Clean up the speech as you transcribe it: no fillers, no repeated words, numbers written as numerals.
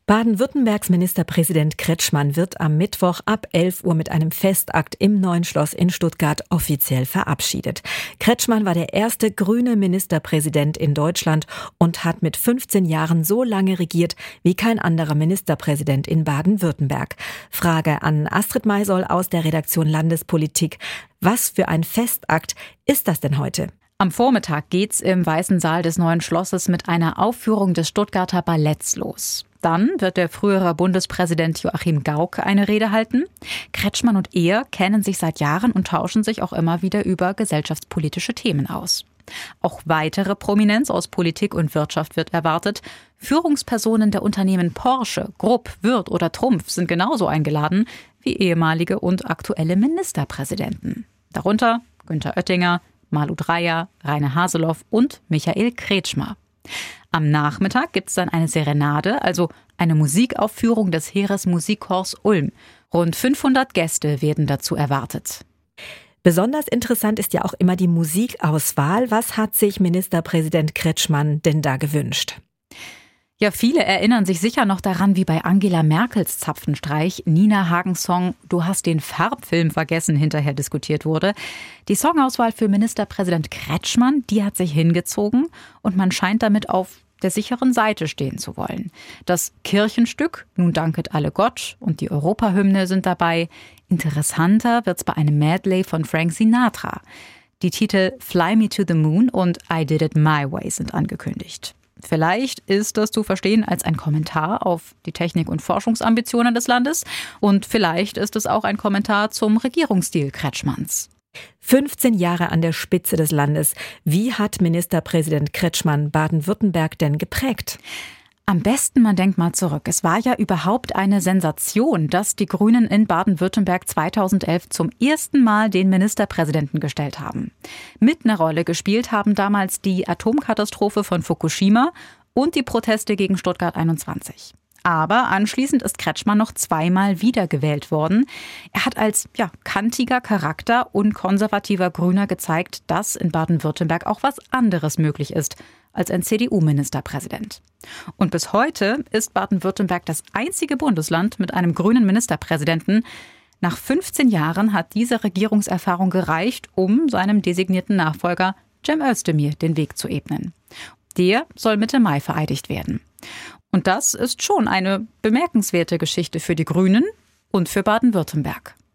Baden-Württembergs Ministerpräsident Kretschmann wird am Mittwoch ab 11 Uhr mit einem Festakt im Neuen Schloss in Stuttgart offiziell verabschiedet. Kretschmann war der erste grüne Ministerpräsident in Deutschland und hat mit 15 Jahren so lange regiert wie kein anderer Ministerpräsident in Baden-Württemberg. Frage an Astrid Maisoll aus der Redaktion Landespolitik. Was für ein Festakt ist das denn heute? Am Vormittag geht's im Weißen Saal des Neuen Schlosses mit einer Aufführung des Stuttgarter Balletts los. Dann wird der frühere Bundespräsident Joachim Gauck eine Rede halten. Kretschmann und er kennen sich seit Jahren und tauschen sich auch immer wieder über gesellschaftspolitische Themen aus. Auch weitere Prominenz aus Politik und Wirtschaft wird erwartet. Führungspersonen der Unternehmen Porsche, Grupp, Würth oder Trumpf sind genauso eingeladen wie ehemalige und aktuelle Ministerpräsidenten. Darunter Günther Oettinger, Malu Dreyer, Rainer Haseloff und Michael Kretschmer. Am Nachmittag gibt es dann eine Serenade, also eine Musikaufführung des Heeresmusikchors Ulm. Rund 500 Gäste werden dazu erwartet. Besonders interessant ist ja auch immer die Musikauswahl. Was hat sich Ministerpräsident Kretschmann denn da gewünscht? Ja, viele erinnern sich sicher noch daran, wie bei Angela Merkels Zapfenstreich Nina Hagens Song »Du hast den Farbfilm vergessen« hinterher diskutiert wurde. Die Songauswahl für Ministerpräsident Kretschmann, die hat sich hingezogen und man scheint damit auf der sicheren Seite stehen zu wollen. Das Kirchenstück »Nun danket alle Gott« und die Europahymne sind dabei. Interessanter wird's bei einem Medley von Frank Sinatra. Die Titel »Fly Me to the Moon« und »I Did It My Way« sind angekündigt. Vielleicht ist das zu verstehen als ein Kommentar auf die Technik- und Forschungsambitionen des Landes und vielleicht ist es auch ein Kommentar zum Regierungsstil Kretschmanns. 15 Jahre an der Spitze des Landes. Wie hat Ministerpräsident Kretschmann Baden-Württemberg denn geprägt? Am besten, man denkt mal zurück. Es war ja überhaupt eine Sensation, dass die Grünen in Baden-Württemberg 2011 zum ersten Mal den Ministerpräsidenten gestellt haben. Mit einer Rolle gespielt haben damals die Atomkatastrophe von Fukushima und die Proteste gegen Stuttgart 21. Aber anschließend ist Kretschmann noch zweimal wiedergewählt worden. Er hat als kantiger Charakter und konservativer Grüner gezeigt, dass in Baden-Württemberg auch was anderes möglich ist als ein CDU-Ministerpräsident. Und bis heute ist Baden-Württemberg das einzige Bundesland mit einem grünen Ministerpräsidenten. Nach 15 Jahren hat diese Regierungserfahrung gereicht, um seinem designierten Nachfolger Cem Özdemir den Weg zu ebnen. Der soll Mitte Mai vereidigt werden. Und das ist schon eine bemerkenswerte Geschichte für die Grünen und für Baden-Württemberg.